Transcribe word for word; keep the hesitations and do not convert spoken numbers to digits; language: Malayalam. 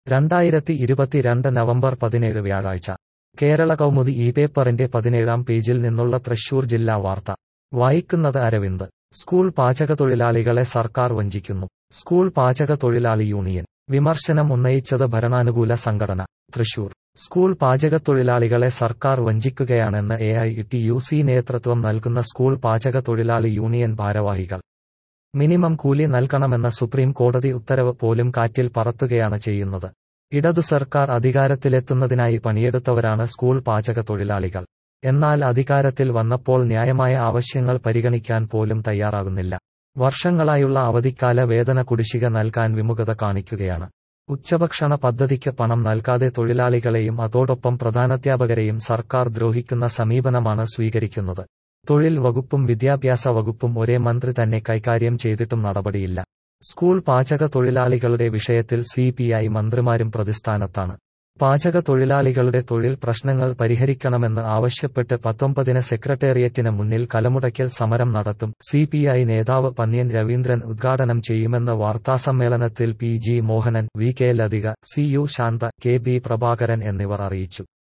രണ്ടായിരത്തി ഇരുപത്തിരണ്ട് നവംബർ പതിനേഴ് വ്യാഴാഴ്ച കേരള കൗമുദി ഈ പേപ്പറിന്റെ പതിനേഴാം പേജിൽ നിന്നുള്ള തൃശൂർ ജില്ലാ വാർത്ത വായിക്കുന്നത് അരവിന്ദ്. സ്കൂൾ പാചകത്തൊഴിലാളികളെ സർക്കാർ വഞ്ചിക്കുന്നു. സ്കൂൾ പാചക തൊഴിലാളി യൂണിയൻ വിമർശനം ഉന്നയിച്ചത് ഭരണാനുകൂല സംഘടന. തൃശൂർ സ്കൂൾ പാചകത്തൊഴിലാളികളെ സർക്കാർ വഞ്ചിക്കുകയാണെന്ന് A I T U C നേതൃത്വം നൽകുന്ന സ്കൂൾ പാചക തൊഴിലാളി യൂണിയൻ ഭാരവാഹികൾ. മിനിമം കൂലി നൽകണമെന്ന സുപ്രീം കോടതി ഉത്തരവ് പോലും കാറ്റിൽ പറത്തുകയാണ് ചെയ്യുന്നത്. ഇടതു സർക്കാർ അധികാരത്തിലെത്തുന്നതിനായി പണിയെടുത്തവരാണ് സ്കൂൾ പാചക തൊഴിലാളികൾ. എന്നാൽ അധികാരത്തിൽ വന്നപ്പോൾ ന്യായമായ ആവശ്യങ്ങൾ പരിഗണിക്കാൻ പോലും തയ്യാറാകുന്നില്ല. വർഷങ്ങളായുള്ള അവധിക്കാല വേതന കുടിശ്ശിക നൽകാൻ വിമുഖത കാണിക്കുകയാണ്. ഉച്ചഭക്ഷണ പദ്ധതിക്ക് പണം നൽകാതെ തൊഴിലാളികളെയും അതോടൊപ്പം പ്രധാനാധ്യാപകരെയും സർക്കാർ ദ്രോഹിക്കുന്ന സമീപനമാണ് സ്വീകരിക്കുന്നത്. തൊഴിൽ വകുപ്പും വിദ്യാഭ്യാസ വകുപ്പും ഒരേ മന്ത്രി തന്നെ കൈകാര്യം ചെയ്തിട്ടും നടപടിയില്ല. സ്കൂൾ പാചക തൊഴിലാളികളുടെ വിഷയത്തിൽ സി പി ഐ മന്ത്രിമാരും പ്രതിസ്ഥാനത്താണ്. പാചക തൊഴിലാളികളുടെ തൊഴിൽ പ്രശ്നങ്ങൾ പരിഹരിക്കണമെന്ന് ആവശ്യപ്പെട്ട് പത്തൊമ്പതിന് സെക്രട്ടേറിയറ്റിന് മുന്നിൽ കലമുടയ്ക്കൽ സമരം നടത്തും. സി പി ഐ നേതാവ് പന്ന്യൻ രവീന്ദ്രൻ ഉദ്ഘാടനം ചെയ്യുമെന്ന് വാർത്താസമ്മേളനത്തിൽ P G Mohanan, V K Lathika, C U Santha, K B Prabhakaran എന്നിവർ അറിയിച്ചു.